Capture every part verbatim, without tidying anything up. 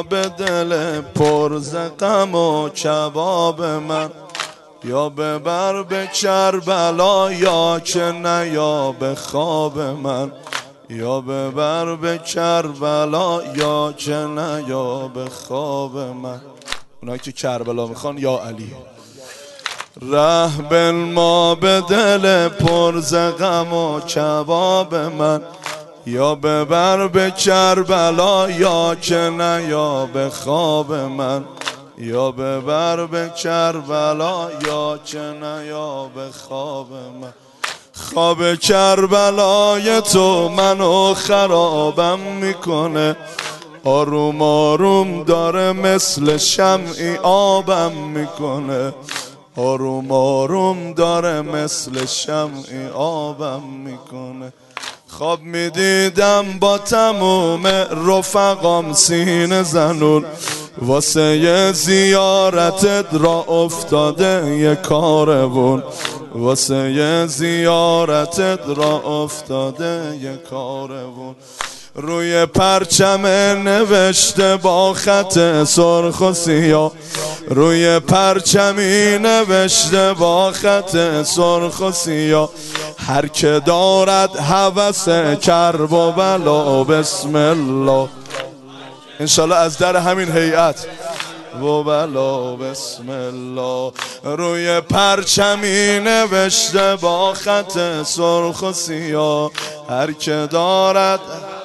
به دل پر ز غم و کباب من، یا ببر به کربلا یا که نه یا به خواب من، یا ببر به کربلا یا که نه یا به خواب من. اونایی که کربلا میخوان یا علی. ره بنما به دل پر ز غم و کباب من، یا ببر به کربلا یا که نه یا به خواب من، یا ببر به کربلا یا که نه یا به خواب من. خواب کربلای تو منو خرابم میکنه، آروم آروم داره مثل شمعی آبم میکنه، آروم آروم داره مثل شمعی آبم میکنه. خواب میدیدم با تموم رفقام سینه زنون، واسه یه زیارتت را افتاده یه کاروون، واسه یه زیارتت را افتاده یه کاروون. روی پرچم نوشته با خط سرخ و سیاه، روی پرچمی نوشته با خط سرخ و سیاه، هر که دارد هوس کرب و بلا بسم الله. انشالله از در همین هیئت و بلا بسم الله. روی پرچمی نوشته با خط سرخ و سیاه، هر که دارد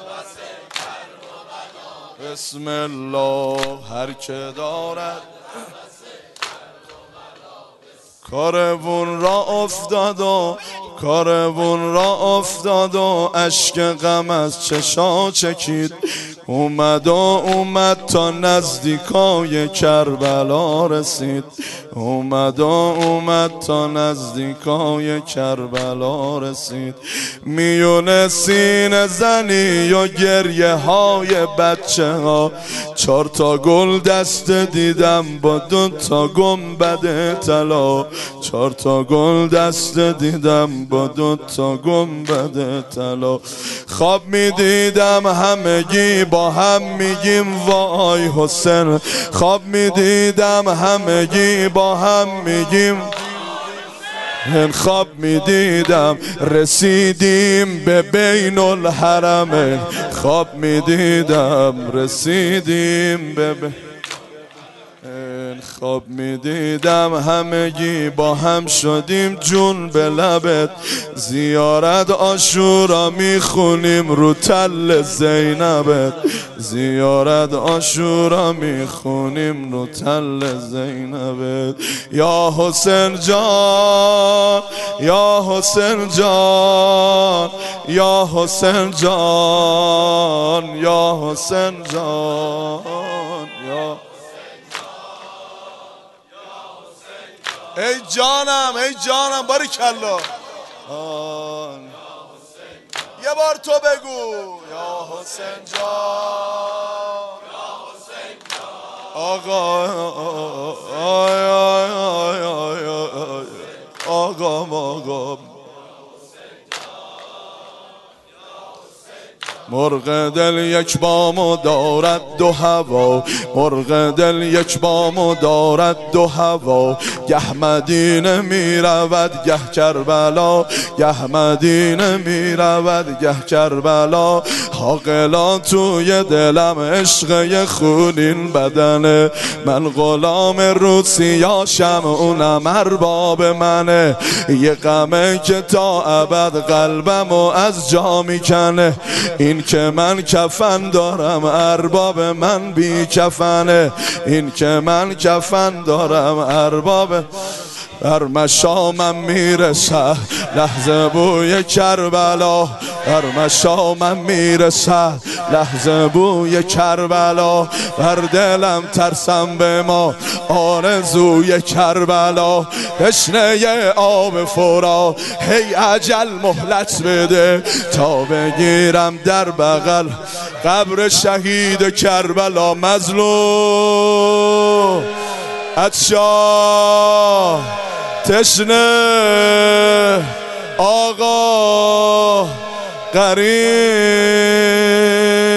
بسم الله، هر که دارد. کاروون را افتاد و کاروون را افتاد و اشک غم از چشا چکید، اومد و اومد تا نزدیکای کربلا رسید، اومد و اومد تا نزدیکای کربلا رسید. میون سینه زنی و گریه های بچه ها، چار تا گل دست دیدم با دو تا گنبد طلا، چار تا گل دست دیدم با دو تا گنبد طلا. خواب میدیدم همگی با هم میگیم وای حسین، خواب میدیدم همگی با هم میگیم، خواب میدیدم رسیدیم به بین الحرمین، خواب میدیدم رسیدیم به بین، خواب میدیدم همگی با هم شدیم جون به لبت، زیارت عاشورا میخونیم رو تل زینبت، زیارت عاشورا میخونیم رو تل زینبت. یا حسین جان یا حسین جان یا حسین جان یا حسین جان یا ای جانم ای جانم باریکلا. یه بار تو بگو یا حسین جان یا حسین جان. آقا آقا آقا مرغ دل یک بامو دارد دو هوا، مرغ دل یک بامو دارد دو هوا، گه مدینه می رود گه کربلا، گه مدینه می رود گه کربلا. حاقلا توی دلم عشق خونین بدنه، من غلام روسیاشم اونم ارباب منه، یه غمه که تا ابد قلبمو از جا میکنه، این که من کفن دارم ارباب من بی کفنه، این که من کفن دارم ارباب. در مشامم میرسه لحظه بوی کربلا، در مشامم میرسه لحظه بوی کربلا، بر دلم ترسم به ما آرزوی کربلا، تشنه آب فرا هی اجل مهلت بده، تا بگیرم در بغل قبر شهید کربلا. مظلوم عطشان تشنه آقا غریب